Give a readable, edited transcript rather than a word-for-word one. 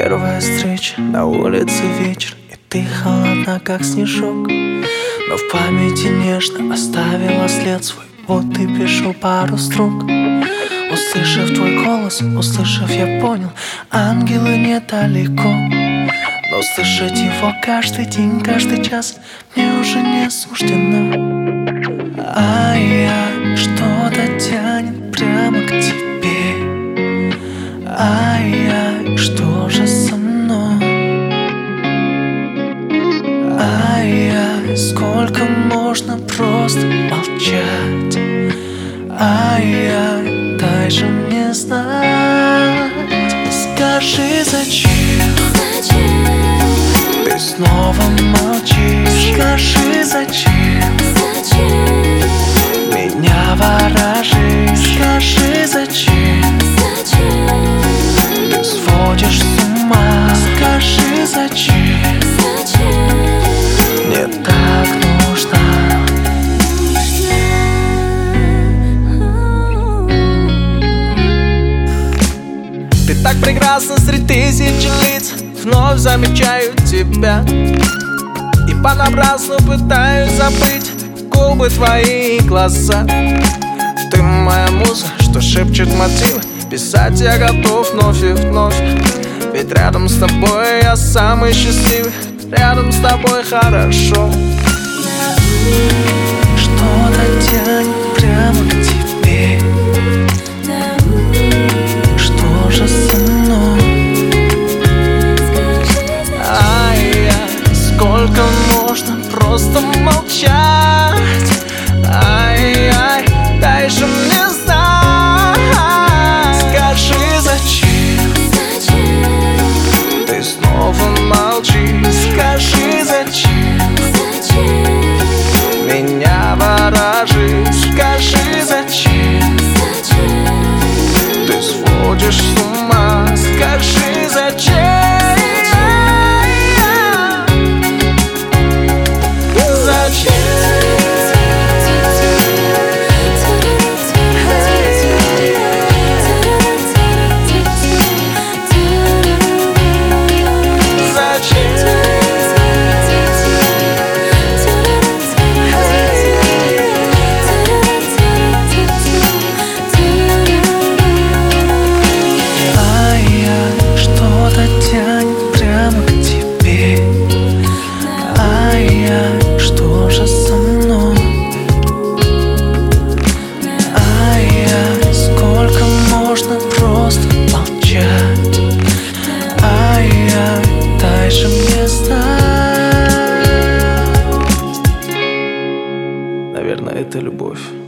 Первая встреча, на улице вечер, и ты холодна, как снежок. Но в памяти нежно оставила след свой. Вот ты пишу пару строк. Услышав твой голос, услышав, я понял, ангелы недалеко. Но слышать его каждый день, каждый час мне уже не суждено. Ай-яй, что-то тянет прямо к тебе. Ай-яй, что же со мной? Ай-яй, сколько можно просто молчать? Ай-яй, дай же мне знать. Скажи, зачем ты снова молчишь? Скажи, зачем меня ворожишь? Скажи, зачем ты сводишь с ума? Скажи, зачем мне так нужна? Ты так прекрасна среди тысячи лиц, вновь замечаю тебя. И понапрасну пытаюсь забыть губы твои и глаза. Ты моя муза, что шепчет мотивы. Писать я готов вновь и вновь. Ведь рядом с тобой я самый счастливый. Рядом с тобой хорошо. Что-то тянет прямо к тебе. Что же со мной? Ай-яй, сколько можно просто молчать? Ай-яй, дай же мне знать. Скажи, зачем ты снова молчишь? Скажи, зачем меня ворожишь? Скажи, зачем ты сводишь с ума? Скажи, зачем? Что же со мной? Ай-яй, сколько можно просто молчать? Ай-яй, дай же мне знать. Наверное, это любовь.